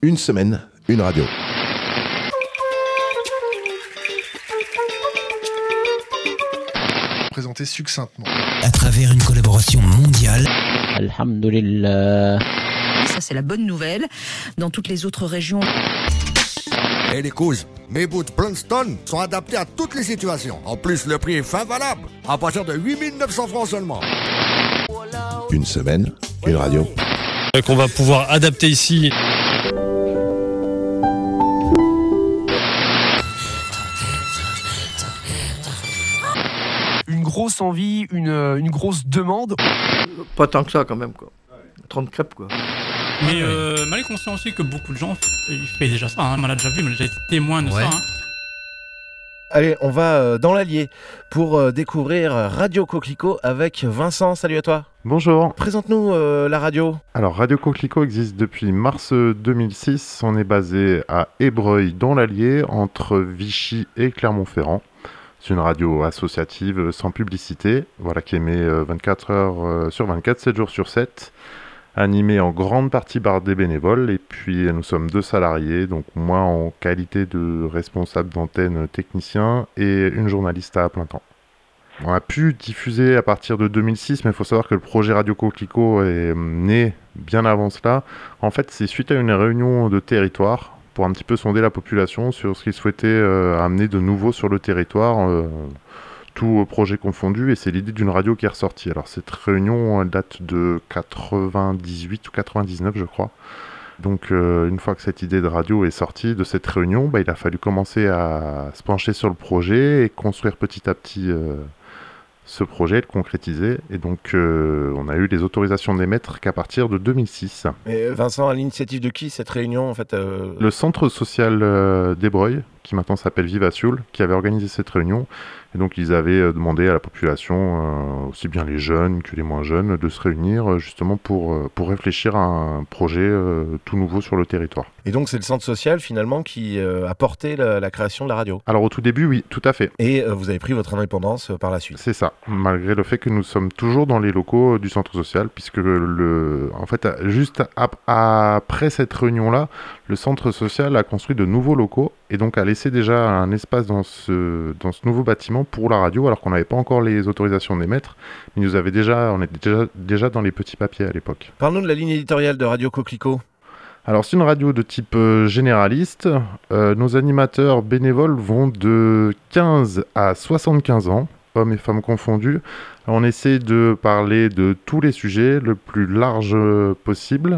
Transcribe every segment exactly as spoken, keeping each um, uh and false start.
Une semaine, une radio. Présenter succinctement. À travers une collaboration mondiale. Alhamdulillah. Ça, c'est la bonne nouvelle. Dans toutes les autres régions. Et hey les couses, mes boots Princeton sont adaptés à toutes les situations. En plus, le prix est fin valable, à partir de huit mille neuf cents francs seulement. Une semaine, une radio. Qu'on va pouvoir adapter ici. Une grosse envie, une, une grosse demande. Pas tant que ça quand même, quoi. trente crêpes, quoi. Mais euh, mal est conscient aussi que beaucoup de gens ils font déjà ça, hein. On l'a déjà vu, mais j'ai été témoin de ouais. ça. Hein. Allez, on va euh, dans l'Allier pour euh, découvrir Radio Coquelicot avec Vincent. Salut à toi. Bonjour. Présente-nous euh, la radio. Alors, Radio Coquelicot existe depuis mars deux mille six. On est basé à Ébreuil, dans l'Allier, entre Vichy et Clermont-Ferrand. C'est une radio associative sans publicité, voilà, qui émet vingt-quatre heures sur vingt-quatre, sept jours sur sept. Animé en grande partie par des bénévoles, et puis nous sommes deux salariés, donc moi en qualité de responsable d'antenne technicien et une journaliste à plein temps. On a pu diffuser à partir de deux mille six, mais il faut savoir que le projet Radio Coquelicot est né bien avant cela. En fait, c'est suite à une réunion de territoire pour un petit peu sonder la population sur ce qu'ils souhaitaient euh, amener de nouveau sur le territoire. Euh, tout projet confondu, et c'est l'idée d'une radio qui est ressortie. Alors cette réunion date de quatre-vingt-dix-huit ou quatre-vingt-dix-neuf, je crois. Donc euh, une fois que cette idée de radio est sortie de cette réunion, bah, il a fallu commencer à se pencher sur le projet et construire petit à petit euh, ce projet, le concrétiser. Et donc euh, on a eu les autorisations d'émettre qu'à partir de deux mille six. Et Vincent, à l'initiative de qui cette réunion en fait euh... Le centre social euh, d'Ébreuil, qui maintenant s'appelle Viva Sioule, qui avait organisé cette réunion. Et donc ils avaient demandé à la population, euh, aussi bien les jeunes que les moins jeunes, de se réunir justement pour, pour réfléchir à un projet euh, tout nouveau sur le territoire. Et donc c'est le centre social finalement qui euh, a porté la, la création de la radio. Alors au tout début, oui, tout à fait. Et euh, vous avez pris votre indépendance euh, par la suite. C'est ça, malgré le fait que nous sommes toujours dans les locaux du centre social, puisque le, en fait, juste ap- après cette réunion-là, le centre social a construit de nouveaux locaux et donc a laissé déjà un espace dans ce, dans ce nouveau bâtiment pour la radio, alors qu'on n'avait pas encore les autorisations d'émettre, mais nous avait déjà, on était déjà, déjà dans les petits papiers à l'époque. Parle-nous de la ligne éditoriale de Radio Coquelicot. Alors c'est une radio de type euh, généraliste. Euh, nos animateurs bénévoles vont de quinze à soixante-quinze ans, hommes et femmes confondus. Alors, on essaie de parler de tous les sujets le plus large possible.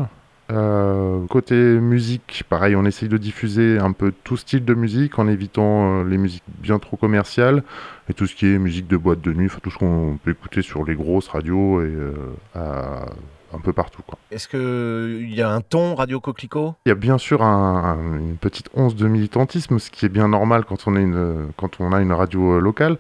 Euh, côté musique, pareil, on essaye de diffuser un peu tout style de musique en évitant euh, les musiques bien trop commerciales et tout ce qui est musique de boîte de nuit, tout ce qu'on peut écouter sur les grosses radios et euh, à, un peu partout, quoi. Est-ce qu'il y a un ton Radio Coquelicot ? Il y a bien sûr un, un, une petite once de militantisme, ce qui est bien normal quand on, est une, quand on a une radio euh, locale.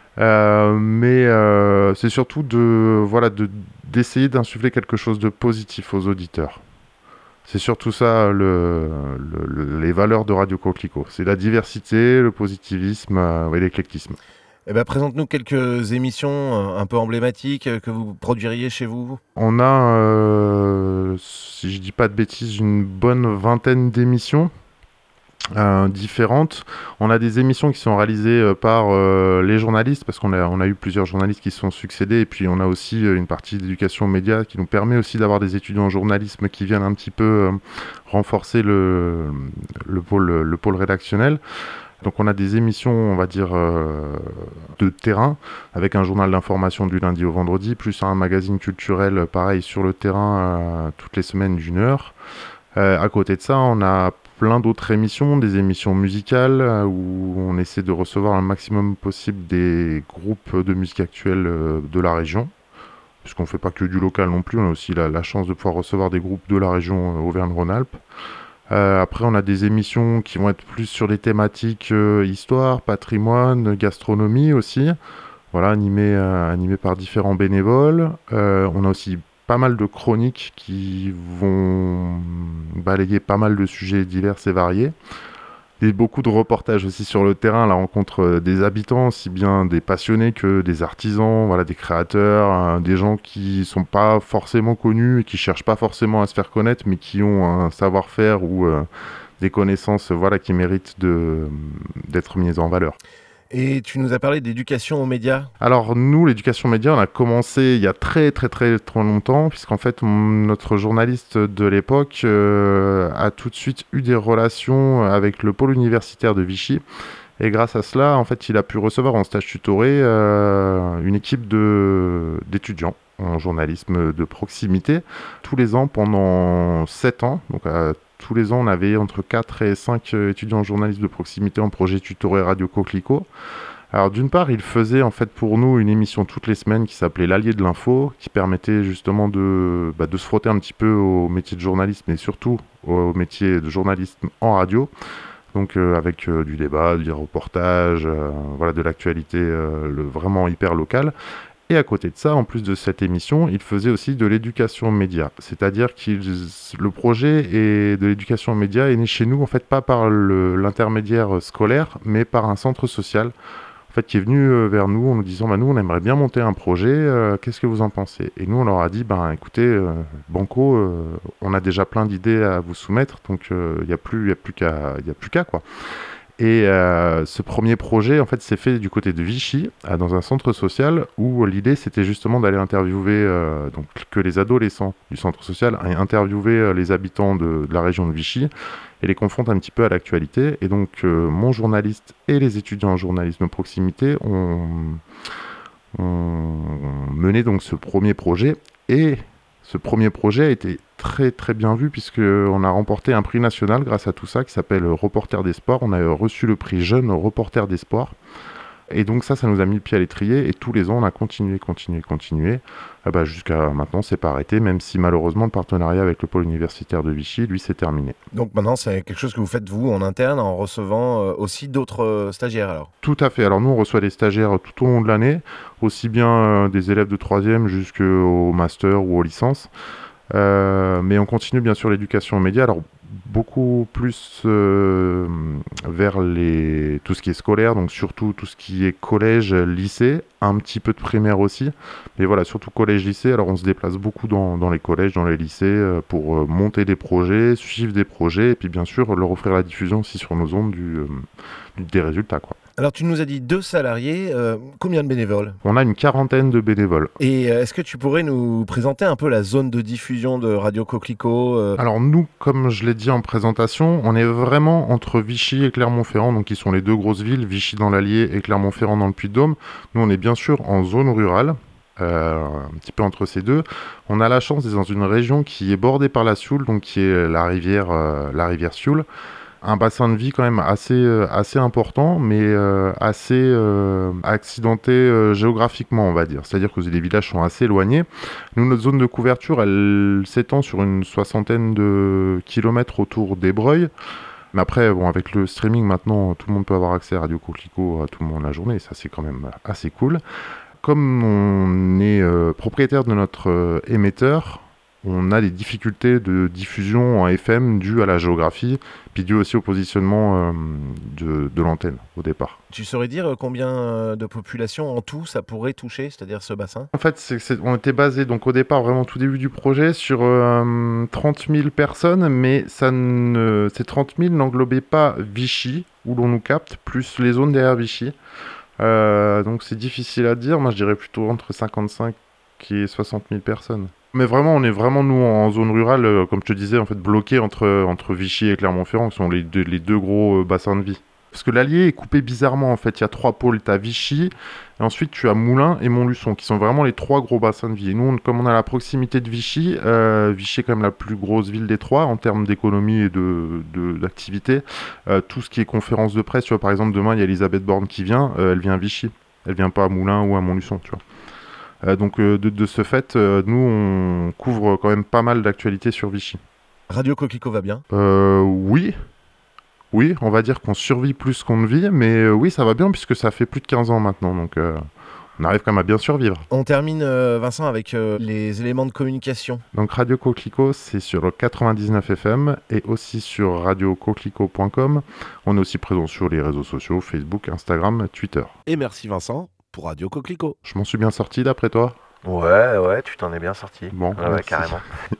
Euh, mais euh, c'est surtout de, voilà, de, d'essayer d'insuffler quelque chose de positif aux auditeurs. C'est surtout ça, le, le, le, les valeurs de Radio Coquelicot. C'est la diversité, le positivisme euh, et l'éclectisme. Eh ben, présente-nous quelques émissions un peu emblématiques que vous produiriez chez vous. On a, euh, si je ne dis pas de bêtises, une bonne vingtaine d'émissions euh, différentes. On a des émissions qui sont réalisées euh, par euh, les journalistes, parce qu'on a, on a eu plusieurs journalistes qui se sont succédés, et puis on a aussi euh, une partie d'éducation média qui nous permet aussi d'avoir des étudiants en journalisme qui viennent un petit peu euh, renforcer le, le, pôle, le pôle rédactionnel. Donc on a des émissions, on va dire, euh, de terrain, avec un journal d'information du lundi au vendredi, plus un magazine culturel, pareil, sur le terrain, euh, toutes les semaines d'une heure. Euh, à côté de ça, on a plein d'autres émissions, des émissions musicales, euh, où on essaie de recevoir un maximum possible des groupes de musique actuelle euh, de la région, puisqu'on ne fait pas que du local non plus, on a aussi la, la chance de pouvoir recevoir des groupes de la région euh, Auvergne-Rhône-Alpes. Euh, après, on a des émissions qui vont être plus sur des thématiques euh, histoire, patrimoine, gastronomie aussi, voilà, animées, euh, animées par différents bénévoles. Euh, on a aussi pas mal de chroniques qui vont balayer pas mal de sujets divers et variés. Et beaucoup de reportages aussi sur le terrain, la rencontre des habitants, aussi bien des passionnés que des artisans, voilà, des créateurs, hein, des gens qui sont pas forcément connus et qui cherchent pas forcément à se faire connaître, mais qui ont un savoir-faire ou euh, des connaissances, voilà, qui méritent de, d'être mises en valeur. Et tu nous as parlé d'éducation aux médias. Alors nous, l'éducation média, on a commencé il y a très très très très longtemps, puisqu'en fait mon- notre journaliste de l'époque euh, a tout de suite eu des relations avec le pôle universitaire de Vichy. Et grâce à cela, en fait, il a pu recevoir en stage tutoré euh, une équipe de, d'étudiants en journalisme de proximité tous les ans pendant sept ans. Donc à tous les ans, on avait entre quatre et cinq étudiants en journalisme de proximité en projet tutoré Radio Coquelicot. Alors d'une part, il faisait en fait pour nous une émission toutes les semaines qui s'appelait l'Allié de l'info, qui permettait justement de, bah, de se frotter un petit peu au métier de journalisme et surtout au métier de journalisme en radio. Donc euh, avec euh, du débat, du reportage, euh, voilà, de l'actualité euh, le, vraiment hyper locale. Et à côté de ça, en plus de cette émission, il faisait aussi de l'éducation aux médias. C'est-à-dire que le projet est de l'éducation aux médias est né chez nous, en fait, pas par le, l'intermédiaire scolaire, mais par un centre social, en fait, qui est venu euh, vers nous en nous disant bah, « Nous, on aimerait bien monter un projet, euh, qu'est-ce que vous en pensez ?» Et nous, on leur a dit ben, « Écoutez, euh, Banco, euh, on a déjà plein d'idées à vous soumettre, donc il euh, n'y a plus, y a plus qu'à, y a plus qu'à, quoi. » Et euh, ce premier projet, en fait, s'est fait du côté de Vichy, euh, dans un centre social, où l'idée, c'était justement d'aller interviewer, euh, donc que les adolescents du centre social aient interviewé euh, les habitants de, de la région de Vichy, et les confrontent un petit peu à l'actualité. Et donc, euh, mon journaliste et les étudiants en journalisme proximité ont, ont mené donc ce premier projet, et ce premier projet a été très très bien vu puisqu'on a remporté un prix national grâce à tout ça qui s'appelle Reporter des Sports. On a reçu le prix Jeune Reporter des Sports. Et donc ça, ça nous a mis le pied à l'étrier et tous les ans, on a continué, continué, continué. Ah bah, jusqu'à maintenant, c'est pas arrêté, même si malheureusement, le partenariat avec le pôle universitaire de Vichy, lui, c'est terminé. Donc maintenant, c'est quelque chose que vous faites vous en interne en recevant euh, aussi d'autres euh, stagiaires alors. Tout à fait. Alors nous, on reçoit des stagiaires tout au long de l'année, aussi bien euh, des élèves de troisième jusqu'au master ou aux licences. Euh, mais on continue bien sûr l'éducation aux médias, alors beaucoup plus euh, vers les, tout ce qui est scolaire, donc surtout tout ce qui est collège, lycée, un petit peu de primaire aussi, mais voilà, surtout collège, lycée. Alors on se déplace beaucoup dans, dans les collèges, dans les lycées, euh, pour euh, monter des projets, suivre des projets, et puis bien sûr leur offrir la diffusion aussi sur nos ondes du, euh, du, des résultats, quoi. Alors tu nous as dit deux salariés, euh, combien de bénévoles ? On a une quarantaine de bénévoles. Et euh, est-ce que tu pourrais nous présenter un peu la zone de diffusion de Radio Coquelicot euh... Alors nous, comme je l'ai dit en présentation, on est vraiment entre Vichy et Clermont-Ferrand, donc qui sont les deux grosses villes, Vichy dans l'Allier et Clermont-Ferrand dans le Puy-de-Dôme. Nous on est bien sûr en zone rurale, euh, un petit peu entre ces deux. On a la chance d'être dans une région qui est bordée par la Sioule, donc qui est la rivière, euh, la rivière Sioule. Un bassin de vie quand même assez, euh, assez important, mais euh, assez euh, accidenté euh, géographiquement, on va dire. C'est-à-dire que les villages sont assez éloignés. Nous, notre zone de couverture, elle s'étend sur une soixantaine de kilomètres autour d'Ébreuil. Mais après, bon, avec le streaming, maintenant, tout le monde peut avoir accès à Radio Coquelicot à tout le monde la journée. Et ça, c'est quand même assez cool. Comme on est euh, propriétaire de notre euh, émetteur, on a des difficultés de diffusion en F M dues à la géographie, puis dues aussi au positionnement euh, de, de l'antenne au départ. Tu saurais dire combien de population en tout ça pourrait toucher, c'est-à-dire ce bassin ? En fait, c'est, c'est, on était basé donc au départ, vraiment tout début du projet, sur euh, trente mille personnes, mais ça ne, ces trente mille n'englobaient pas Vichy, où l'on nous capte, plus les zones derrière Vichy. Euh, donc c'est difficile à dire, moi je dirais plutôt entre cinquante-cinq et soixante mille personnes. Mais vraiment, on est vraiment, nous, en zone rurale, euh, comme je te disais, en fait, bloqués entre, entre Vichy et Clermont-Ferrand, qui sont les deux, les deux gros euh, bassins de vie. Parce que l'Allier est coupé bizarrement, en fait. Il y a trois pôles. Tu as Vichy, et ensuite tu as Moulins et Montluçon, qui sont vraiment les trois gros bassins de vie. Et nous, on, comme on a la proximité de Vichy, euh, Vichy est quand même la plus grosse ville des trois, en termes d'économie et de, de, d'activité. Euh, tout ce qui est conférence de presse, tu vois, par exemple, demain, il y a Elisabeth Borne qui vient, euh, elle vient à Vichy. Elle vient pas à Moulins ou à Montluçon, tu vois. Euh, donc euh, de, de ce fait, euh, nous on couvre quand même pas mal d'actualités sur Vichy. Radio Coquelicot va bien ? euh, Oui, oui, on va dire qu'on survit plus qu'on ne vit, mais euh, oui ça va bien puisque ça fait plus de quinze ans maintenant, donc euh, on arrive quand même à bien survivre. On termine, euh, Vincent, avec euh, les éléments de communication. Donc Radio Coquelicot, c'est sur le quatre-vingt-dix-neuf F M et aussi sur radio coquelicot point com. On est aussi présent sur les réseaux sociaux, Facebook, Instagram, Twitter. Et merci Vincent pour Radio Coquelicot. Je m'en suis bien sorti d'après toi ? Ouais, ouais, tu t'en es bien sorti. Bon, ouais, ouais, merci. carrément.